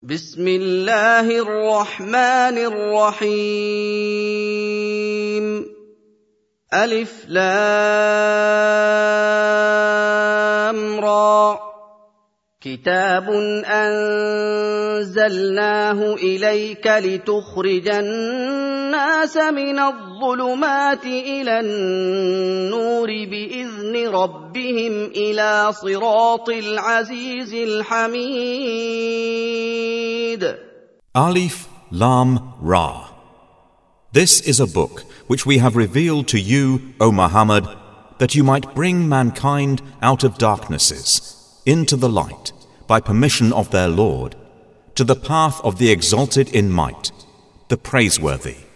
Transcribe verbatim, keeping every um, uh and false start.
بسم الله الرحمن الرحيم ألف لام را كتاب أنزلناه إليك لتخرج الناس من الظلمات إلى النور بإذن ربهم إلى صراط العزيز الحميد. Alif Lam Ra. This is a book which we have revealed to you, O Muhammad, that you might bring mankind out of darknesses into the light by permission of their Lord, to the path of the exalted in might, the praiseworthy.